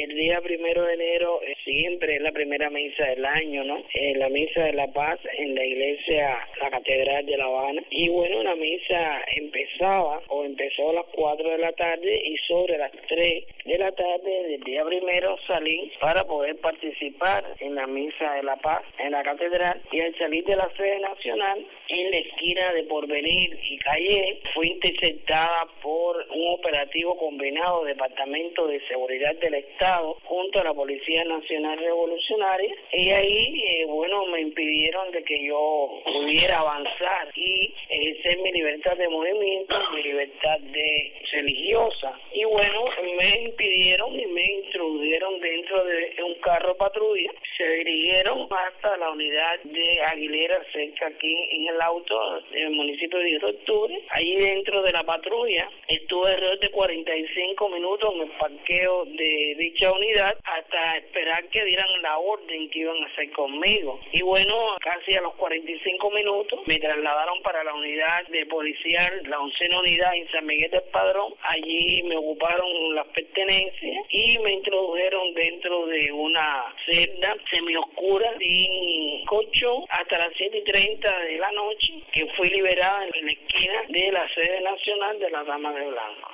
el día 1 de enero siempre es la primera misa del año, ¿no? La misa de la paz en la iglesia, la Catedral de La Habana. Y bueno, la misa empezó a las 4 de la tarde y sobre las 3 de la tarde del día 1 salí para poder participar en la misa de la paz en la Catedral, y al salir de la sede nacional, en la esquina de Porvenir y Calle, fui interceptada por un operativo combinado del Departamento de Seguridad del Estado junto a la Policía Nacional Revolucionaria, y ahí, me impidieron de que yo pudiera avanzar y ejercer mi libertad de movimiento, mi libertad religiosa. Y bueno, me impidieron y me introdujeron dentro de un carro patrulla. Se dirigieron hasta la unidad de Aguilera, cerca aquí en el auto, en el municipio de 10 de octubre. Allí dentro de la patrulla estuve alrededor de 45 minutos en el parqueo de dicha unidad hasta esperar que dieran la orden que iban a hacer conmigo. Y bueno, casi a los 45 minutos me trasladaron para la unidad de policial, la 11ª unidad en San Miguel del Padrón. Allí me ocuparon las pertenencias y me introdujeron dentro de una celda semioscura sin colchón hasta las 7:30 de la noche, que fui liberada en la esquina de la sede nacional de la Dama de Blanco.